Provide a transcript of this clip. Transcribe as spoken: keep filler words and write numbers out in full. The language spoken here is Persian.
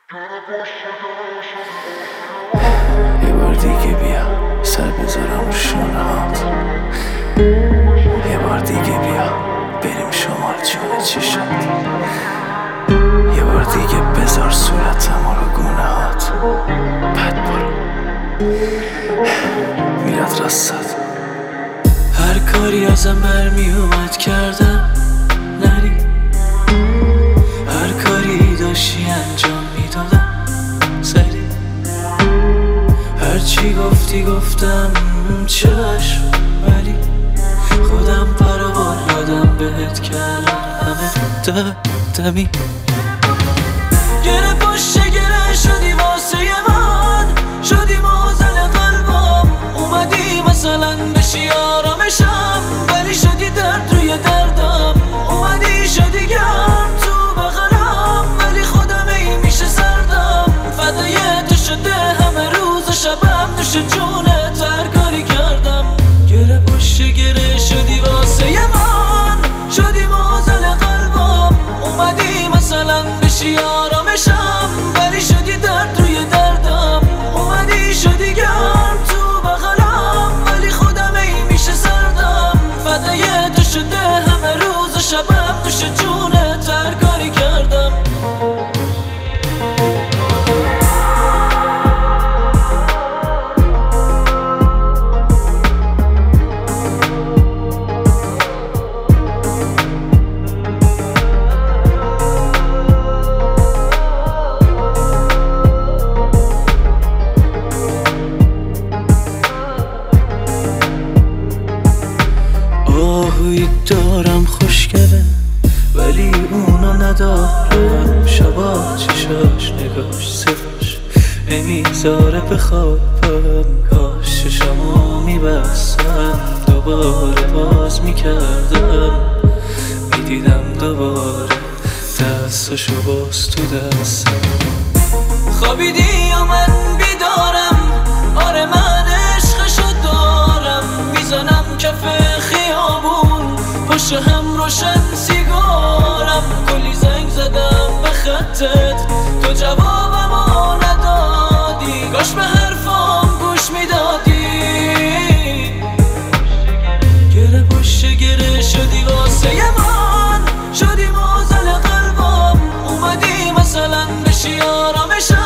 یه بار دیگه بیا سر بذارم رو شونه هات، یه بار دیگه بیا بریم شمال جون چشات، یه بار دیگه بذار صورتم رو گونه هات، بعد برو میرد راستت. هر کاری ازم برمی اومد کردم نری، هر کاری داشتی انجام میدادم سری، هر چی گفتی گفتم چشم، ولی خودم پروان یادم بهت کردم همه دمی. گره پشت گره شدی واسه من، شدی مازل قلبم، اومدی مثلا بشی آرامشم، ولی شدی درد روی دردم، اومدی شدی گرم تو بغلم، ولی خودم ای میشه سردم، فدای تو شده همه روز شبم، دوش جونت هر کاری کردم. گره پشت گره شدی واسه من، شدی مازل قلبم، اومدی مثلا بشی آرامشم، ولی شدی درد روی دردم، اومدی شدی گرم تو بغلم، ولی خودم ای میشه سردم، فدای تو شده همه روز شبم، دوش جونت هر کاری کردم. آهوی دارم خوشگله ولی اونو ندارم، شبا چشاش نگاش صفاش نمیذاره بخوابم، کاش چشمو میبستم دوباره باز میکردم، میدیدم دوباره دستاشو باز تو دستم. خوابیدی یا من بیدارم، آره من عشقشو دارم، میزنم کف خیابون پشت هم روشن سیگارم، کلی زنگ زدم به خطت تو جوابمو ندادی، کاش به حرفام گوش میدادی. گره پشت گره شدی واسه من، شدی مازل قلبم، اومدی مثلا بشی آرامشم،